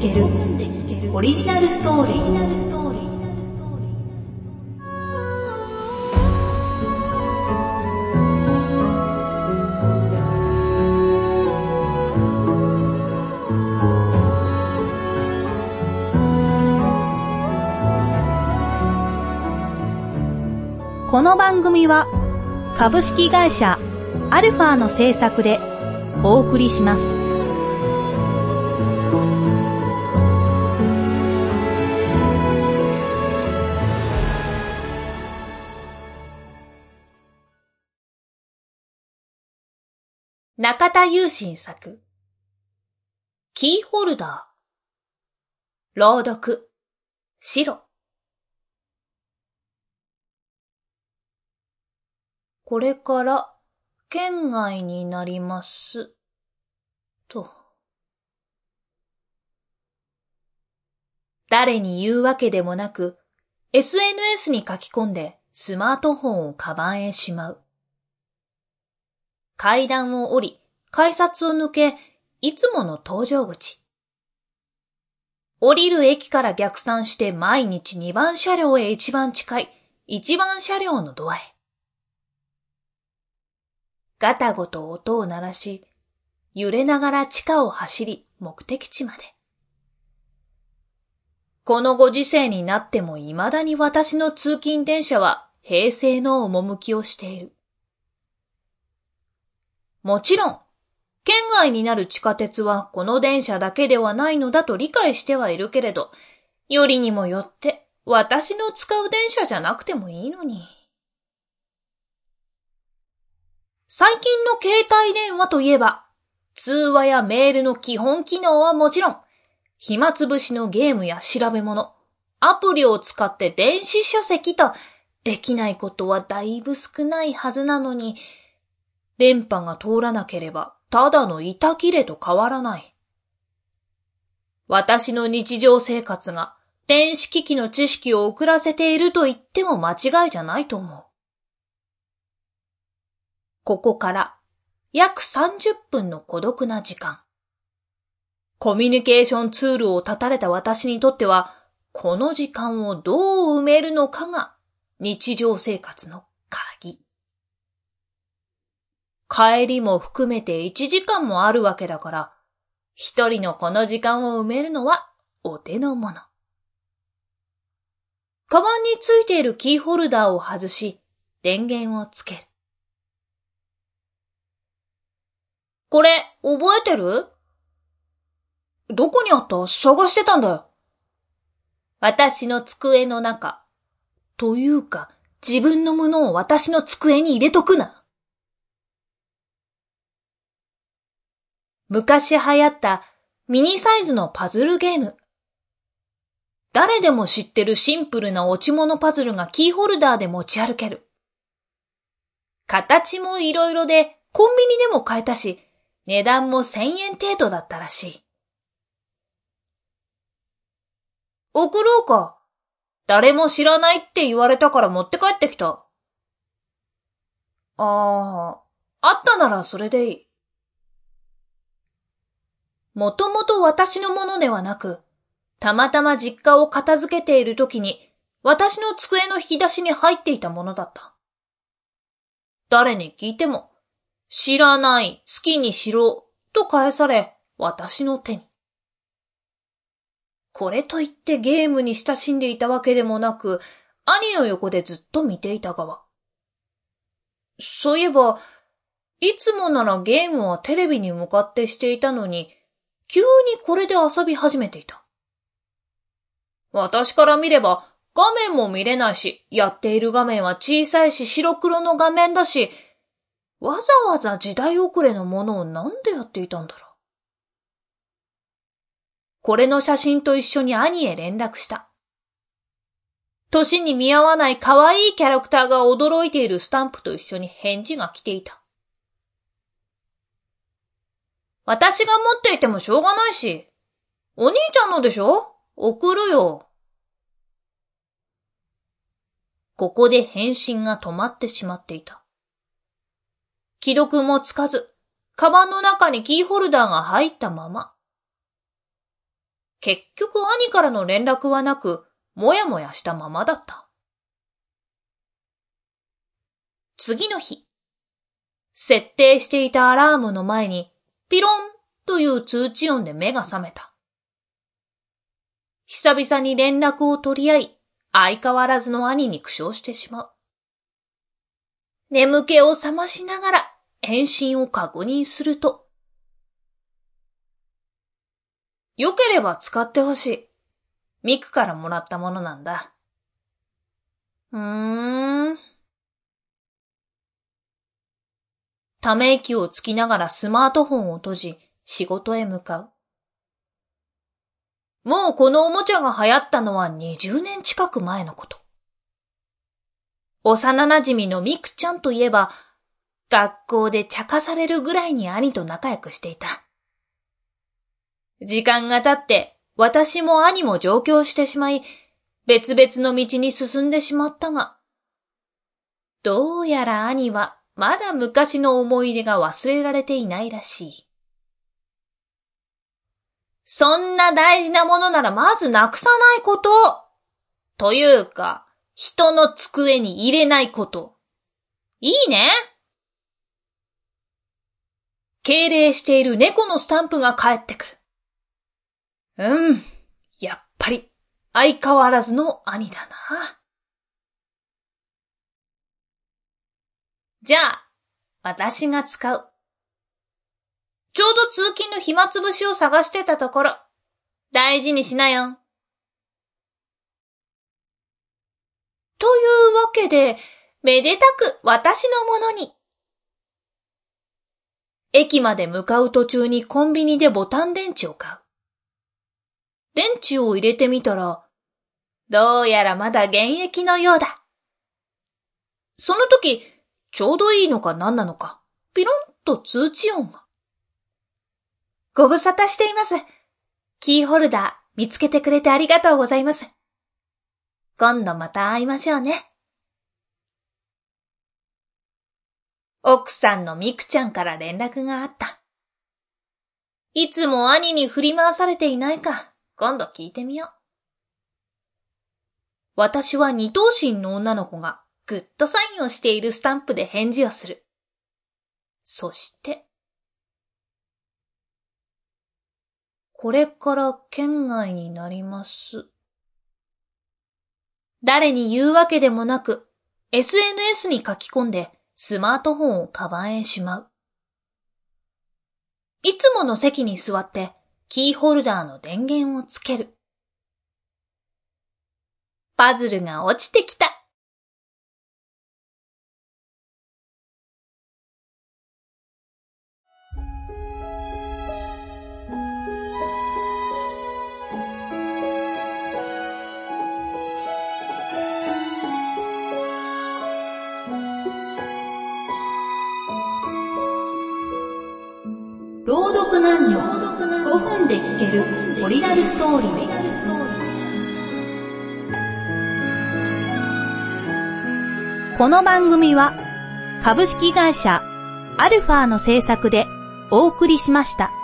けるオリジナルストーリー。この番組は株式会社アルファの制作でお送りします。中田雄心作キーホルダー。朗読白。これから県外になりますと。誰に言うわけでもなく SNS に書き込んでスマートフォンをカバンへしまう。階段を降り改札を抜け、いつもの搭乗口。降りる駅から逆算して毎日2番車両へ一番近い1番車両のドアへ。ガタゴト音を鳴らし、揺れながら地下を走り目的地まで。このご時世になっても未だに私の通勤電車は平成の趣をしている。もちろん、県外になる地下鉄はこの電車だけではないのだと理解してはいるけれど、よりにもよって私の使う電車じゃなくてもいいのに。最近の携帯電話といえば、通話やメールの基本機能はもちろん、暇つぶしのゲームや調べ物、アプリを使って電子書籍と、できないことはだいぶ少ないはずなのに、電波が通らなければただの板切れと変わらない。私の日常生活が電子機器の知識を遅らせていると言っても間違いじゃないと思う。ここから約30分の孤独な時間。コミュニケーションツールを断たれた私にとっては、この時間をどう埋めるのかが日常生活の鍵。帰りも含めて1時間もあるわけだから、一人のこの時間を埋めるのはお手の物。カバンについているキーホルダーを外し、電源をつける。これ、覚えてる？どこにあった？探してたんだよ。私の机の中。というか、自分のものを私の机に入れとくな。昔流行ったミニサイズのパズルゲーム。誰でも知ってるシンプルな落ち物パズルがキーホルダーで持ち歩ける。形もいろいろでコンビニでも買えたし、値段も1000円程度だったらしい。送ろうか。誰も知らないって言われたから持って帰ってきた。あったならそれでいい。もともと私のものではなく、たまたま実家を片付けている時に、私の机の引き出しに入っていたものだった。誰に聞いても、知らない、好きにしろ、と返され、私の手に。これといってゲームに親しんでいたわけでもなく、兄の横でずっと見ていた側。そういえば、いつもならゲームはテレビに向かってしていたのに、急にこれで遊び始めていた。私から見れば画面も見れないし、やっている画面は小さいし白黒の画面だし、わざわざ時代遅れのものをなんでやっていたんだろう。これの写真と一緒に兄へ連絡した。年に見合わない可愛いキャラクターが驚いているスタンプと一緒に返事が来ていた。私が持っていてもしょうがないし、お兄ちゃんのでしょ？送るよ。ここで返信が止まってしまっていた。既読もつかず、カバンの中にキーホルダーが入ったまま。 結局兄からの連絡はなく、もやもやしたままだった。次の日、設定していたアラームの前に、ピロンという通知音で目が覚めた。久々に連絡を取り合い、相変わらずの兄に苦笑してしまう。眠気を覚ましながら返信を確認すると、よければ使ってほしい。ミクからもらったものなんだ。ため息をつきながらスマートフォンを閉じ、仕事へ向かう。もうこのおもちゃが流行ったのは20年近く前のこと。幼馴染のミクちゃんといえば、学校で茶化されるぐらいに兄と仲良くしていた。時間が経って私も兄も上京してしまい、別々の道に進んでしまったが、どうやら兄はまだ昔の思い出が忘れられていないらしい。そんな大事なものならまずなくさないこと。というか、人の机に入れないこと。いいね。敬礼している猫のスタンプが返ってくる。やっぱり相変わらずの兄だな。じゃあ、私が使う。ちょうど通勤の暇つぶしを探してたところ、大事にしなよ。というわけで、めでたく私のものに。駅まで向かう途中にコンビニでボタン電池を買う。電池を入れてみたら、どうやらまだ現役のようだ。その時、ちょうどいいのか何なのか、ピロンと通知音が。ご無沙汰しています。キーホルダー見つけてくれてありがとうございます。今度また会いましょうね。奥さんのミクちゃんから連絡があった。いつも兄に振り回されていないか、今度聞いてみよう。私は二頭身の女の子がグッドサインをしているスタンプで返事をする。そして、これから県外になります。誰に言うわけでもなく、SNS に書き込んでスマートフォンをカバンへしまう。いつもの席に座ってキーホルダーの電源をつける。パズルが落ちてきた。朗読男女5分で聞けるオリジナルストーリー。この番組は株式会社アルファの制作でお送りしました。